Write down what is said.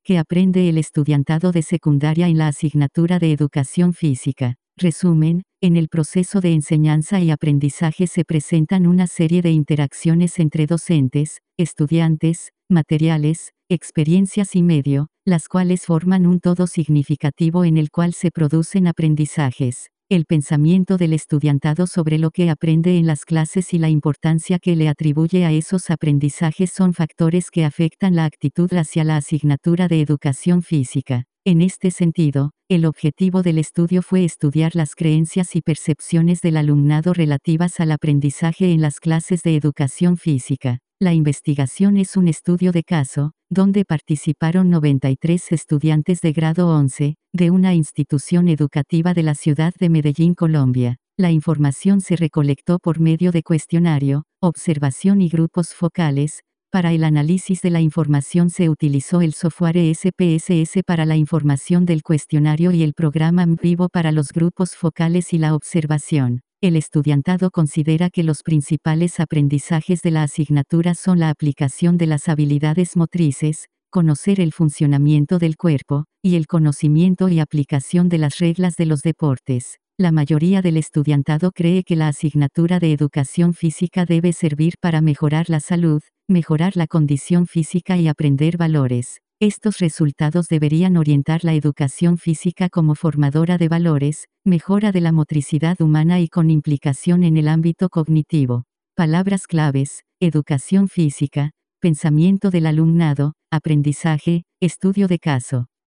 ¿Qué aprende el estudiantado de secundaria en la asignatura de Educación Física? Resumen, en el proceso de enseñanza y aprendizaje se presentan una serie de interacciones entre docentes, estudiantes, materiales, experiencias y medio, las cuales forman un todo significativo en el cual se producen aprendizajes. El pensamiento del estudiantado sobre lo que aprende en las clases y la importancia que le atribuye a esos aprendizajes son factores que afectan la actitud hacia la asignatura de Educación Física. En este sentido, el objetivo del estudio fue estudiar las creencias y percepciones del alumnado relativas al aprendizaje en las clases de Educación Física. La investigación es un estudio de caso, donde participaron 93 estudiantes de grado 11, de una institución educativa de la ciudad de Medellín, Colombia. La información se recolectó por medio de cuestionario, observación y grupos focales. Para el análisis de la información se utilizó el software SPSS para la información del cuestionario y el programa MVivo para los grupos focales y la observación. El estudiantado considera que los principales aprendizajes de la asignatura son la aplicación de las habilidades motrices, conocer el funcionamiento del cuerpo, y el conocimiento y aplicación de las reglas de los deportes. La mayoría del estudiantado cree que la asignatura de Educación Física debe servir para mejorar la salud, mejorar la condición física y aprender valores. Estos resultados deberían orientar la educación física como formadora de valores, mejora de la motricidad humana y con implicación en el ámbito cognitivo. Palabras claves: educación física, pensamiento del alumnado, aprendizaje, estudio de caso.